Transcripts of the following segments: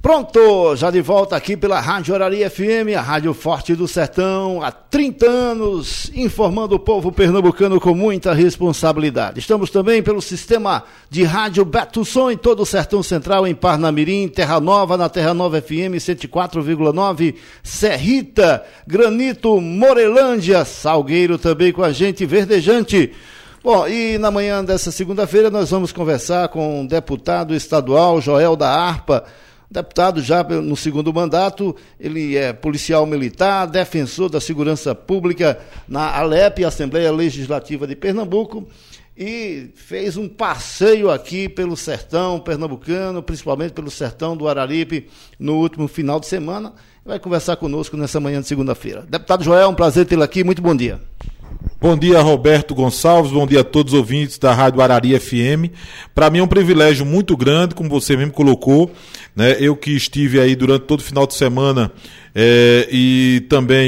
Pronto, já de volta aqui pela Rádio Arari FM, a Rádio Forte do Sertão, há 30 anos, informando o povo pernambucano com muita responsabilidade. Estamos também pelo sistema de rádio Beto Som em todo o Sertão Central, em Parnamirim, Terra Nova, na Terra Nova FM 104,9, Serrita, Granito, Morelândia, Salgueiro também com a gente, Verdejante. Bom, e na manhã dessa segunda-feira nós vamos conversar com o deputado estadual Joel da Harpa, deputado já no segundo mandato. Ele é policial militar, defensor da segurança pública na ALEP, Assembleia Legislativa de Pernambuco, e fez um passeio aqui pelo sertão pernambucano, principalmente pelo sertão do Araripe, no último final de semana. Vai conversar conosco nessa manhã de segunda-feira. Deputado Joel, um prazer tê-lo aqui, muito bom dia. Bom dia, Roberto Gonçalves, bom dia a todos os ouvintes da Rádio Arari FM. Para mim é um privilégio muito grande, como você mesmo colocou, né? Eu que estive aí durante todo o final de semana e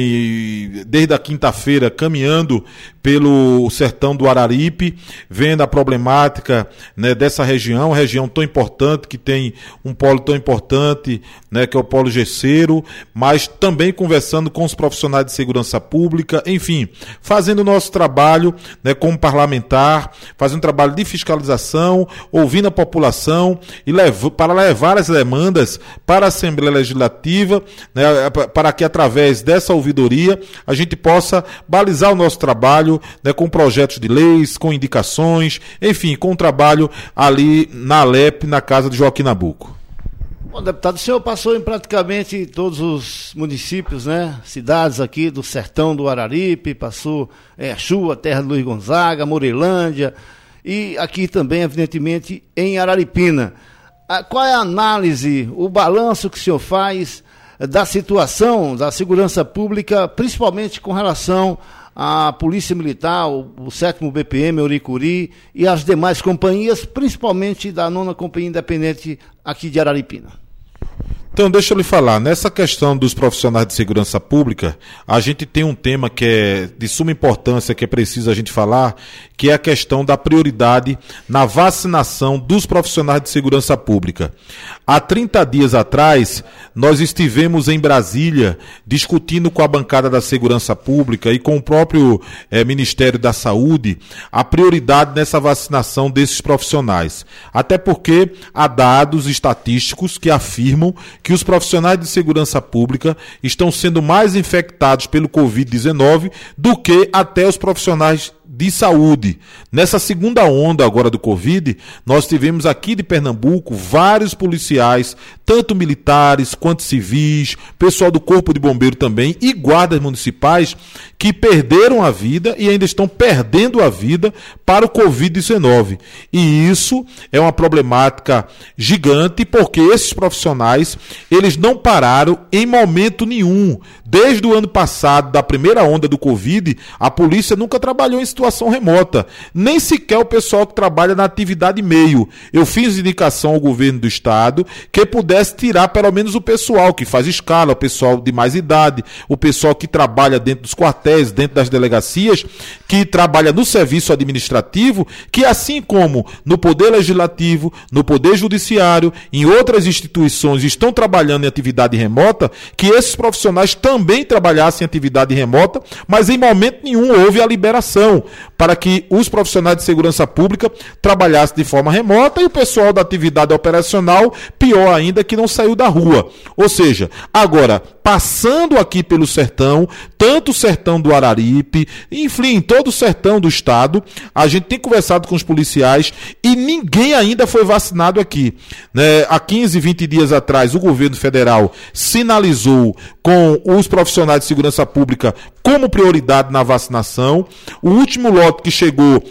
também desde a quinta-feira caminhando pelo sertão do Araripe, vendo a problemática, né, dessa região tão importante, que tem um polo tão importante, né, que é o polo gesseiro, mas também conversando com os profissionais de segurança pública, enfim, fazendo o nosso trabalho, né, como parlamentar, fazendo um trabalho de fiscalização, ouvindo a população e para levar as demandas para a Assembleia Legislativa, né, para que através dessa ouvidoria a gente possa balizar o nosso trabalho, né, com projetos de leis, com indicações, enfim, com o trabalho ali na ALEP, na casa de Joaquim Nabuco. Bom, deputado, o senhor passou em praticamente todos os municípios, né, cidades aqui do sertão do Araripe, passou Exu, a terra de Luiz Gonzaga, Morelândia, e aqui também, evidentemente, em Araripina. Qual é a análise, o balanço que o senhor faz da situação da segurança pública, principalmente com relação à Polícia Militar, o 7º BPM, Uricuri, e as demais companhias, principalmente da 9ª Companhia Independente aqui de Araripina? Então, deixa eu lhe falar, nessa questão dos profissionais de segurança pública, a gente tem um tema que é de suma importância, que é preciso a gente falar, que é a questão da prioridade na vacinação dos profissionais de segurança pública. Há 30 dias atrás, nós estivemos em Brasília discutindo com a bancada da segurança pública e com o próprio Ministério da Saúde a prioridade nessa vacinação desses profissionais. Até porque há dados estatísticos que afirmam que os profissionais de segurança pública estão sendo mais infectados pelo Covid-19 do que até os profissionais de saúde. Nessa segunda onda agora do Covid, nós tivemos aqui de Pernambuco vários policiais, tanto militares quanto civis, pessoal do Corpo de Bombeiro também e guardas municipais que perderam a vida e ainda estão perdendo a vida para o Covid-19. E isso é uma problemática gigante, porque esses profissionais, eles não pararam em momento nenhum. Desde o ano passado, da primeira onda do Covid, a polícia nunca trabalhou em situação remota, nem sequer o pessoal que trabalha na atividade meio. Eu fiz indicação ao governo do estado que pudesse tirar pelo menos o pessoal que faz escala, o pessoal de mais idade, o pessoal que trabalha dentro dos quartéis, dentro das delegacias, que trabalha no serviço administrativo, que assim como no Poder Legislativo, no Poder Judiciário, em outras instituições estão trabalhando em atividade remota, que esses profissionais também trabalhassem em atividade remota, mas em momento nenhum houve a liberação para que os profissionais de segurança pública trabalhassem de forma remota e o pessoal da atividade operacional, pior ainda, que não saiu da rua. Ou seja, agora, passando aqui pelo sertão, tanto o sertão do Araripe, enfim, todo o sertão do estado, a gente tem conversado com os policiais e ninguém ainda foi vacinado aqui, né? Há 15, 20 dias atrás, o governo federal sinalizou com os profissionais de segurança pública como prioridade na vacinação. O último lote que chegou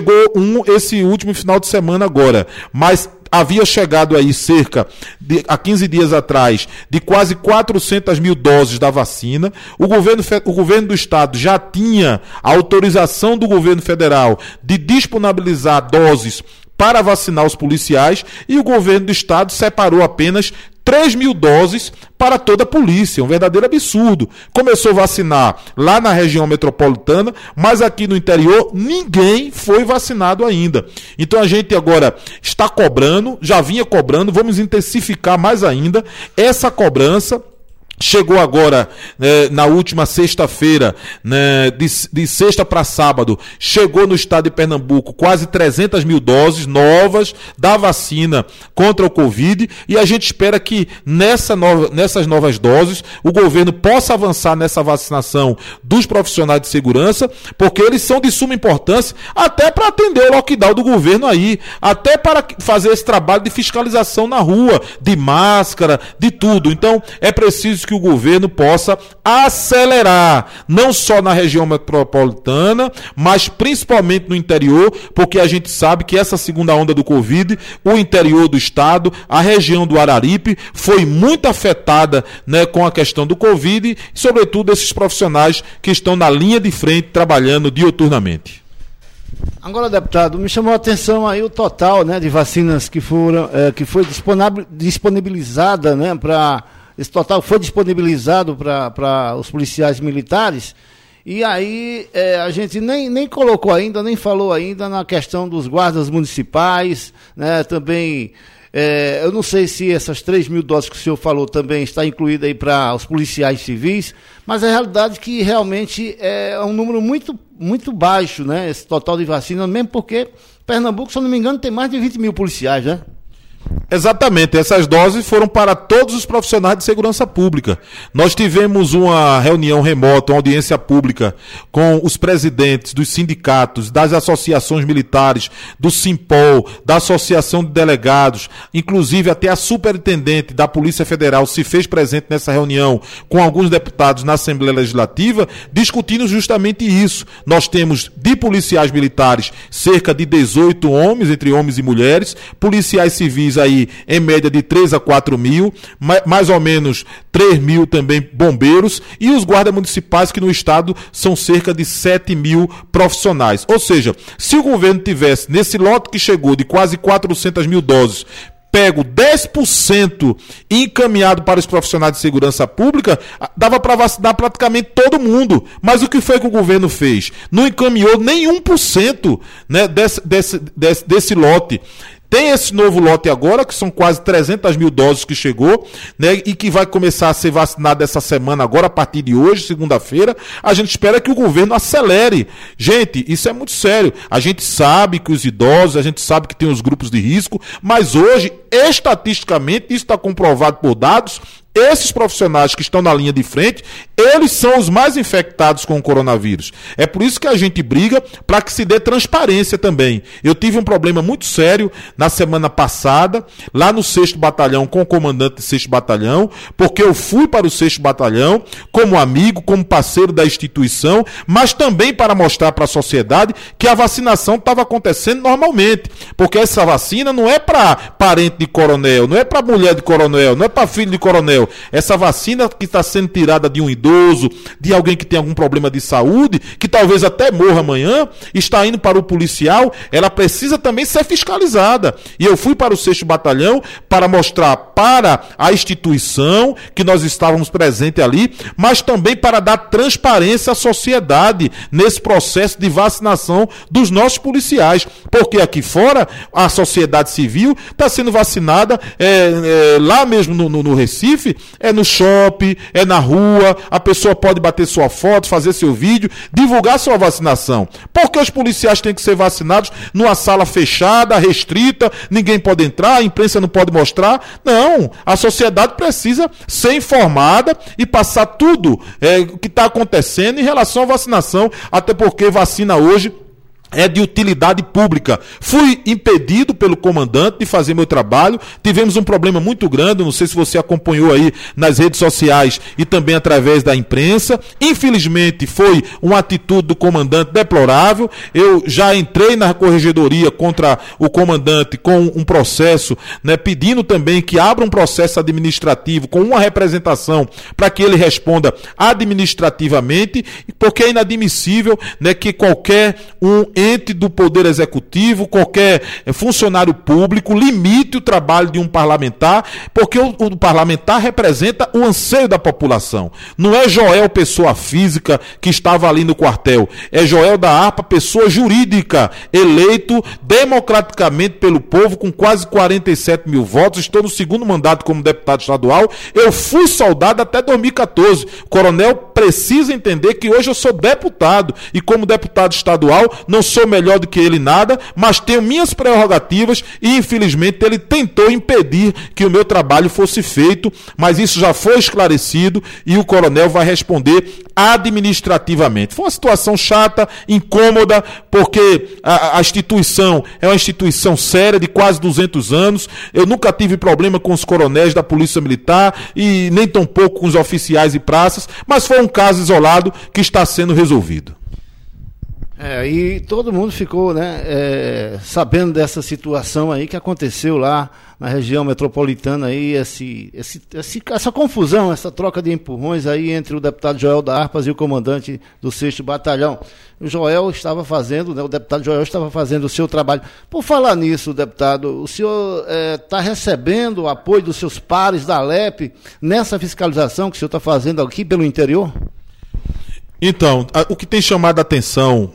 esse último final de semana agora, mas havia chegado aí há 15 dias atrás, de quase 400 mil doses da vacina. O governo do estado já tinha a autorização do governo federal de disponibilizar doses para vacinar os policiais e o governo do estado separou apenas 3.000 doses para toda a polícia, um verdadeiro absurdo. Começou a vacinar lá na região metropolitana, mas aqui no interior ninguém foi vacinado ainda. Então a gente agora está cobrando, já vinha cobrando, vamos intensificar mais ainda essa cobrança. Chegou agora, na última sexta-feira, de sexta para sábado, chegou no estado de Pernambuco quase 300.000 doses novas da vacina contra o Covid, e a gente espera que nessas novas doses o governo possa avançar nessa vacinação dos profissionais de segurança, porque eles são de suma importância até para atender o lockdown do governo aí, até para fazer esse trabalho de fiscalização na rua, de máscara, de tudo. Então é preciso que o governo possa acelerar, não só na região metropolitana, mas principalmente no interior, porque a gente sabe que essa segunda onda do Covid, o interior do estado, a região do Araripe, foi muito afetada, com a questão do Covid, e sobretudo esses profissionais que estão na linha de frente trabalhando diuturnamente. Agora, deputado, me chamou a atenção aí o total, de vacinas que foi disponibilizada, para... Esse total foi disponibilizado para os policiais militares, e aí a gente nem colocou ainda, nem falou ainda na questão dos guardas municipais, também, eu não sei se essas 3.000 doses que o senhor falou também está incluída aí para os policiais civis, mas a realidade é que realmente é um número muito, muito baixo, esse total de vacinas, mesmo porque Pernambuco, se eu não me engano, tem mais de 20.000 policiais, Exatamente, essas doses foram para todos os profissionais de segurança pública. Nós tivemos uma reunião remota, uma audiência pública com os presidentes dos sindicatos, das associações militares, do Simpol, da Associação de Delegados, inclusive até a superintendente da Polícia Federal se fez presente nessa reunião com alguns deputados na Assembleia Legislativa, discutindo justamente isso. Nós temos de policiais militares cerca de 18 homens, entre homens e mulheres, policiais civis aí em média de 3 a 4 mil, mais ou menos 3.000 também bombeiros, e os guardas municipais, que no estado são cerca de 7.000 profissionais. Ou seja, se o governo tivesse, nesse lote que chegou de quase 400.000 doses, pego 10% e encaminhado para os profissionais de segurança pública, dava para vacinar praticamente todo mundo. Mas o que foi que o governo fez? Não encaminhou nem 1%, desse lote. Tem esse novo lote agora, que são quase 300.000 doses que chegou, e que vai começar a ser vacinado essa semana agora, a partir de hoje, segunda-feira. A gente espera que o governo acelere. Gente, isso é muito sério. A gente sabe que os idosos, a gente sabe que tem os grupos de risco, mas hoje, estatisticamente, isso está comprovado por dados, esses profissionais que estão na linha de frente, eles são os mais infectados com o coronavírus. É por isso que a gente briga para que se dê transparência também. Eu tive um problema muito sério na semana passada, lá no 6º Batalhão, com o comandante do 6º Batalhão, porque eu fui para o 6º Batalhão como amigo, como parceiro da instituição, mas também para mostrar para a sociedade que a vacinação estava acontecendo normalmente, porque essa vacina não é para parente de coronel, não é para mulher de coronel, não é para filho de coronel. Essa vacina que está sendo tirada de um idoso, de alguém que tem algum problema de saúde, que talvez até morra amanhã, está indo para o policial, ela precisa também ser fiscalizada. E eu fui para o 6º Batalhão para mostrar para a instituição que nós estávamos presentes ali, mas também para dar transparência à sociedade nesse processo de vacinação dos nossos policiais. Porque aqui fora, a sociedade civil está sendo vacinada lá mesmo no Recife, é no shopping, é na rua, a pessoa pode bater sua foto, fazer seu vídeo, divulgar sua vacinação. Por que os policiais têm que ser vacinados numa sala fechada, restrita, ninguém pode entrar, a imprensa não pode mostrar? Não, a sociedade precisa ser informada e passar tudo o que está acontecendo em relação à vacinação, até porque vacina hoje é de utilidade pública. Fui impedido pelo comandante de fazer meu trabalho, tivemos um problema muito grande, não sei se você acompanhou aí nas redes sociais e também através da imprensa. Infelizmente foi uma atitude do comandante deplorável. Eu já entrei na corregedoria contra o comandante com um processo, pedindo também que abra um processo administrativo com uma representação para que ele responda administrativamente, porque é inadmissível que qualquer um ente do Poder Executivo, qualquer funcionário público, limite o trabalho de um parlamentar, porque o parlamentar representa o anseio da população. Não é Joel, pessoa física, que estava ali no quartel. É Joel da Harpa, pessoa jurídica, eleito democraticamente pelo povo, com quase 47 mil votos. Estou no segundo mandato como deputado estadual. Eu fui soldado até 2014. O coronel precisa entender que hoje eu sou deputado, e como deputado estadual, não sou melhor do que ele nada, mas tenho minhas prerrogativas, e infelizmente ele tentou impedir que o meu trabalho fosse feito, mas isso já foi esclarecido e o coronel vai responder administrativamente. Foi uma situação chata, incômoda, porque a instituição é uma instituição séria de quase 200 anos. Eu nunca tive problema com os coronéis da Polícia Militar e nem tampouco com os oficiais e praças, mas foi um caso isolado que está sendo resolvido. E todo mundo ficou, sabendo dessa situação aí que aconteceu lá na região metropolitana aí, essa confusão, essa troca de empurrões aí entre o deputado Joel da Harpas e o comandante do 6º Batalhão. O deputado Joel estava fazendo o seu trabalho. Por falar nisso, deputado, o senhor está recebendo o apoio dos seus pares da Alep nessa fiscalização que o senhor está fazendo aqui pelo interior? Então, o que tem chamado a atenção,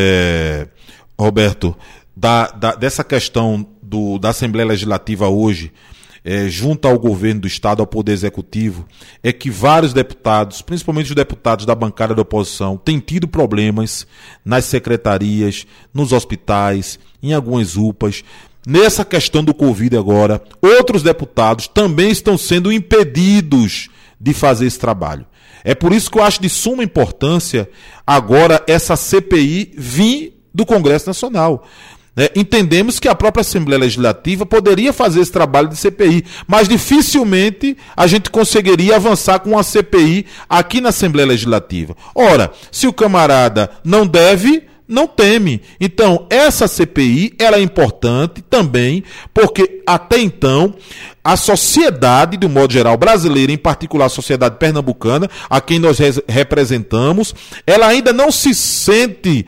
Roberto, dessa questão da Assembleia Legislativa hoje, junto ao governo do Estado, ao Poder Executivo, é que vários deputados, principalmente os deputados da bancada da oposição, têm tido problemas nas secretarias, nos hospitais, em algumas UPAs. Nessa questão do Covid agora, outros deputados também estão sendo impedidos de fazer esse trabalho. É por isso que eu acho de suma importância agora essa CPI vir do Congresso Nacional. Entendemos que a própria Assembleia Legislativa poderia fazer esse trabalho de CPI, mas dificilmente a gente conseguiria avançar com uma CPI aqui na Assembleia Legislativa. Ora, se o camarada não deve, não teme. Então, essa CPI ela é importante também, porque até então a sociedade, de um modo geral, brasileira, em particular a sociedade pernambucana, a quem nós representamos, ela ainda não se sente,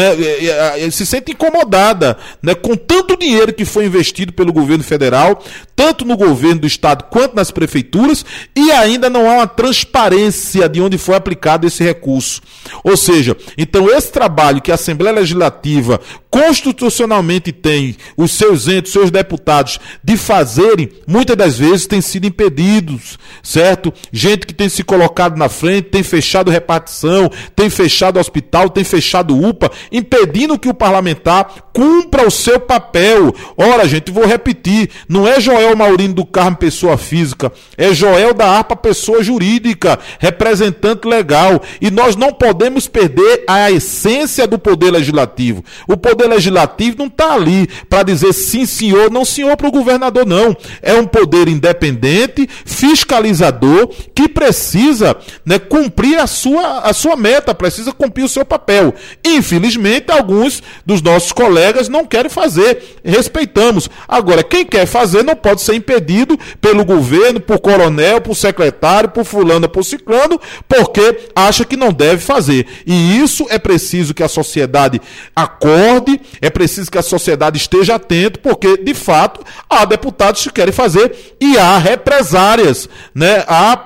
se sente incomodada, com tanto dinheiro que foi investido pelo governo federal, tanto no governo do estado quanto nas prefeituras, e ainda não há uma transparência de onde foi aplicado esse recurso. Ou seja, então esse trabalho que a Assembleia Legislativa constitucionalmente tem, os seus entes, seus deputados, de fazerem, muitas das vezes têm sido impedidos, certo? Gente que tem se colocado na frente, tem fechado repartição, tem fechado hospital, tem fechado UPA, impedindo que o parlamentar cumpra o seu papel. Ora, gente, vou repetir, não é Joel Maurino do Carmo, pessoa física, é Joel da Harpa, pessoa jurídica, representante legal, e nós não podemos perder a essência do Poder Legislativo. O Poder Legislativo não está ali para dizer sim senhor, não senhor para o governador, não. É um poder independente, fiscalizador, que precisa cumprir a sua meta, precisa cumprir o seu papel. Infelizmente, alguns dos nossos colegas não querem fazer. Respeitamos. Agora, quem quer fazer não pode ser impedido pelo governo, por coronel, por secretário, por fulano, por ciclano, porque acha que não deve fazer. E isso é preciso que a sociedade acorde, é preciso que a sociedade esteja atenta, porque, de fato, há deputados que querem fazer e há represárias, há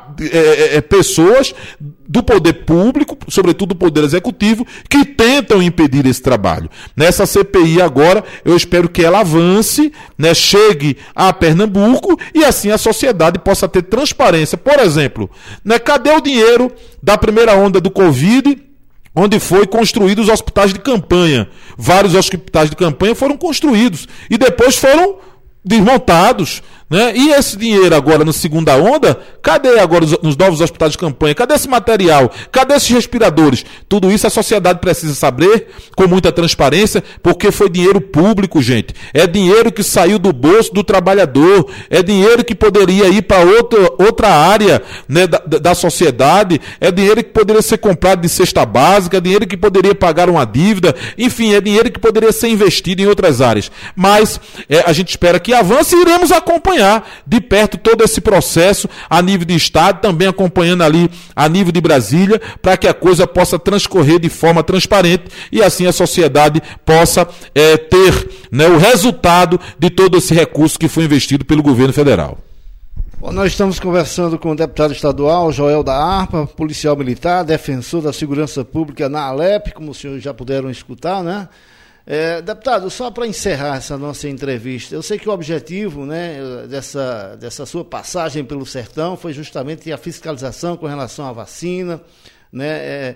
pessoas do poder público, sobretudo do poder executivo, que tentam impedir esse trabalho. Nessa CPI agora, eu espero que ela avance, chegue a Pernambuco e assim a sociedade possa ter transparência. Por exemplo, cadê o dinheiro da primeira onda do Covid, onde foi construídos os hospitais de campanha? Vários hospitais de campanha foram construídos e depois foram desmontados, E esse dinheiro agora na segunda onda, cadê agora nos novos hospitais de campanha? Cadê esse material? Cadê esses respiradores? Tudo isso a sociedade precisa saber com muita transparência, porque foi dinheiro público, gente. É dinheiro que saiu do bolso do trabalhador, é dinheiro que poderia ir para outra área da sociedade, é dinheiro que poderia ser comprado de cesta básica, é dinheiro que poderia pagar uma dívida, enfim, é dinheiro que poderia ser investido em outras áreas. Mas a gente espera que avance e iremos acompanhar. acompanhar de perto todo esse processo a nível de Estado, também acompanhando ali a nível de Brasília, para que a coisa possa transcorrer de forma transparente e assim a sociedade possa ter, né, o resultado de todo esse recurso que foi investido pelo governo federal. Bom, nós estamos conversando com o deputado estadual Joel da Harpa, policial militar, defensor da segurança pública na Alep, como os senhores já puderam escutar, né? Deputado, só para encerrar essa nossa entrevista, eu sei que o objetivo, né, dessa sua passagem pelo sertão foi justamente a fiscalização com relação à vacina, né,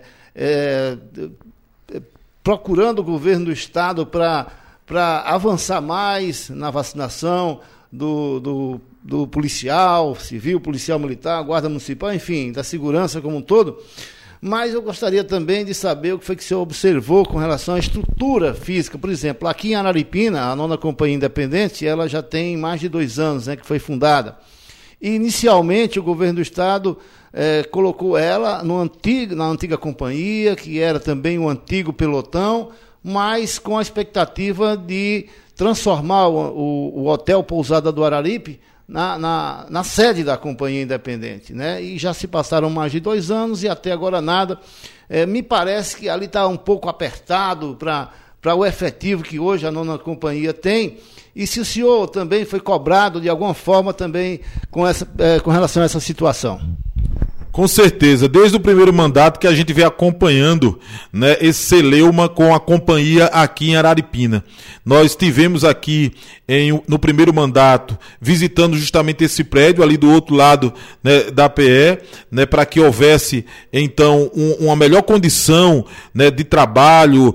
procurando o governo do estado para avançar mais na vacinação do policial civil, policial militar, guarda municipal, enfim, da segurança como um todo. Mas eu gostaria também de saber o que foi que o senhor observou com relação à estrutura física. Por exemplo, aqui em Araripina, a 9ª Companhia Independente, ela já tem mais de 2 anos, né, que foi fundada. E, inicialmente, o governo do estado colocou ela na antiga companhia, que era também um antigo pelotão, mas com a expectativa de transformar o Hotel Pousada do Araripe na sede da Companhia Independente, né? E já se passaram mais de 2 anos e até agora nada. Me parece que ali está um pouco apertado para o efetivo que hoje a 9ª Companhia tem. E se o senhor também foi cobrado de alguma forma também com relação a essa situação? Com certeza, desde o primeiro mandato que a gente vem acompanhando, né, esse celeuma com a companhia aqui em Araripina. Nós tivemos aqui no primeiro mandato visitando justamente esse prédio ali do outro lado, né, da PE, né, para que houvesse então uma melhor condição, né, de trabalho,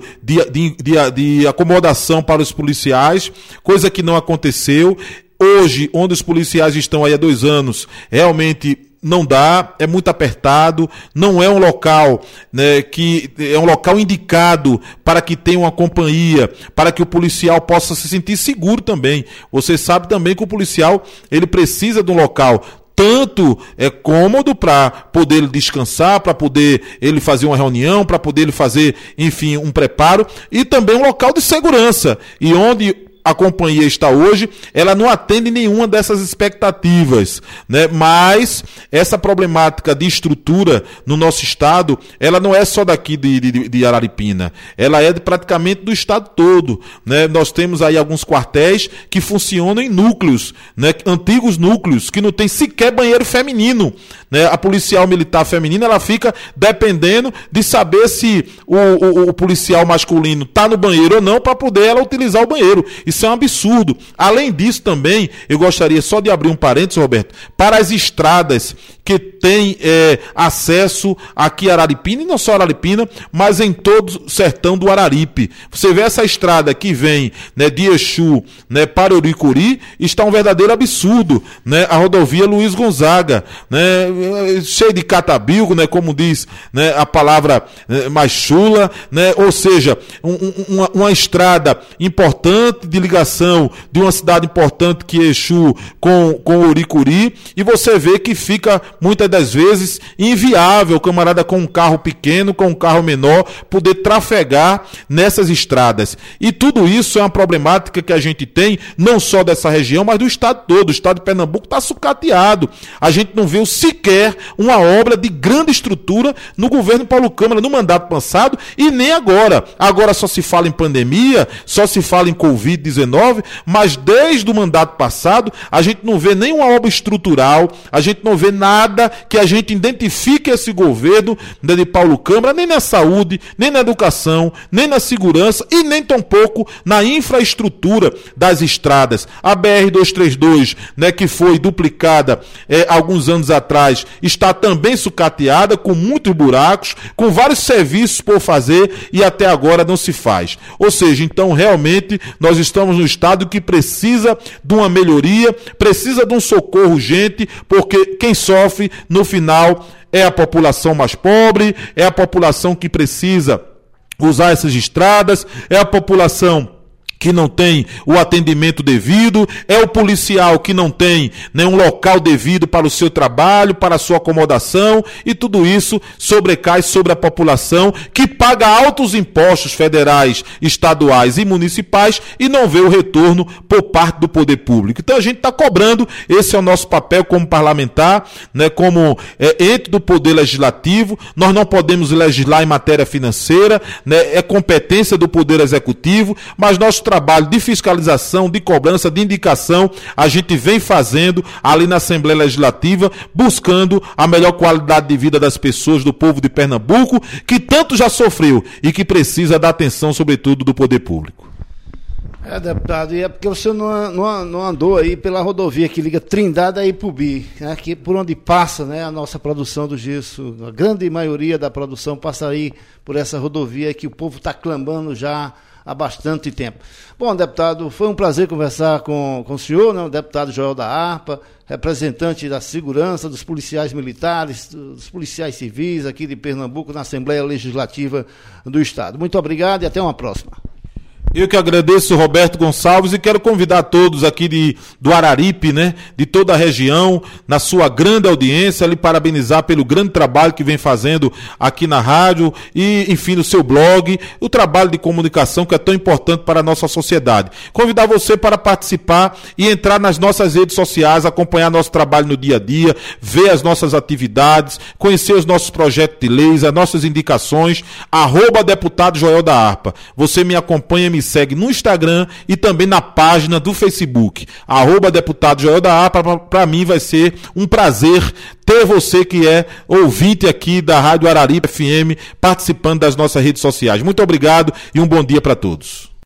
de acomodação para os policiais, coisa que não aconteceu. Hoje, onde os policiais estão aí há 2 anos, realmente não dá, é muito apertado, não é um local, né, que é um local indicado para que tenha uma companhia, para que o policial possa se sentir seguro também. Você sabe também que o policial, ele precisa de um local tanto cômodo para poder descansar, para poder ele fazer uma reunião, para poder ele fazer, enfim, um preparo, e também um local de segurança, e onde a companhia está hoje, ela não atende nenhuma dessas expectativas, né? Mas essa problemática de estrutura no nosso estado, ela não é só daqui de Araripina, ela é praticamente do estado todo, né? Nós temos aí alguns quartéis que funcionam em núcleos, né? Antigos núcleos, que não tem sequer banheiro feminino, né? A policial militar feminina, ela fica dependendo de saber se o policial masculino está no banheiro ou não, para poder ela utilizar o banheiro. Isso é um absurdo. Além disso também, eu gostaria só de abrir um parênteses, Roberto, para as estradas que têm acesso aqui a Araripina, e não só Araripina, mas em todo o sertão do Araripe. Você vê essa estrada que vem, né, de Exu, né, para Uricuri, está um verdadeiro absurdo, né, a rodovia Luiz Gonzaga, né, cheio de catabilco, né, como diz, né, a palavra mais chula, né, ou seja, uma estrada importante de ligação de uma cidade importante que é Exu com Uricuri, e você vê que fica muitas das vezes inviável o camarada com um carro pequeno, com um carro menor, poder trafegar nessas estradas. E tudo isso é uma problemática que a gente tem, não só dessa região, mas do estado todo. O estado de Pernambuco está sucateado. A gente não viu sequer uma obra de grande estrutura no governo Paulo Câmara, no mandato passado, e nem agora. Agora só se fala em pandemia, só se fala em Covid-19, mas desde o mandato passado, a gente não vê nenhuma obra estrutural, a gente não vê nada que a gente identifique esse governo de Paulo Câmara, nem na saúde, nem na educação, nem na segurança e nem tampouco na infraestrutura das estradas. A BR-232, né, que foi duplicada alguns anos atrás, está também sucateada, com muitos buracos, com vários serviços por fazer e até agora não se faz. Ou seja, então realmente nós estamos no estado que precisa de uma melhoria, precisa de um socorro urgente, porque quem sofre no final é a população mais pobre, é a população que precisa usar essas estradas, é a população que não tem o atendimento devido, é o policial que não tem um local devido para o seu trabalho, para a sua acomodação, e tudo isso sobrecai sobre a população que paga altos impostos federais, estaduais e municipais e não vê o retorno por parte do poder público. Então a gente está cobrando, esse é o nosso papel como parlamentar, como ente do poder legislativo. Nós não podemos legislar em matéria financeira, é competência do poder executivo, mas nosso trabalho de fiscalização, de cobrança, de indicação, a gente vem fazendo ali na Assembleia Legislativa, buscando a melhor qualidade de vida das pessoas, do povo de Pernambuco, que tanto já sofreu e que precisa da atenção, sobretudo, do poder público. Deputado, e é porque o senhor não andou aí pela rodovia que liga Trindade a Ipubi, que por onde passa, a nossa produção do gesso, a grande maioria da produção passa aí por essa rodovia que o povo está clamando já há bastante tempo. Bom, deputado, foi um prazer conversar com o senhor, o deputado Joel da Harpa, representante da segurança, dos policiais militares, dos policiais civis aqui de Pernambuco, na Assembleia Legislativa do Estado. Muito obrigado e até uma próxima. Eu que agradeço, Roberto Gonçalves, e quero convidar todos aqui do Araripe, de toda a região, na sua grande audiência, lhe parabenizar pelo grande trabalho que vem fazendo aqui na rádio e, enfim, no seu blog, o trabalho de comunicação que é tão importante para a nossa sociedade. Convidar você para participar e entrar nas nossas redes sociais, acompanhar nosso trabalho no dia a dia, ver as nossas atividades, conhecer os nossos projetos de leis, as nossas indicações, @deputado Joel da Harpa. Você me acompanha, me segue no Instagram e também na página do Facebook, @deputado Joel da Harpa. Para mim vai ser um prazer ter você que é ouvinte aqui da Rádio Araripe FM participando das nossas redes sociais. Muito obrigado e um bom dia para todos.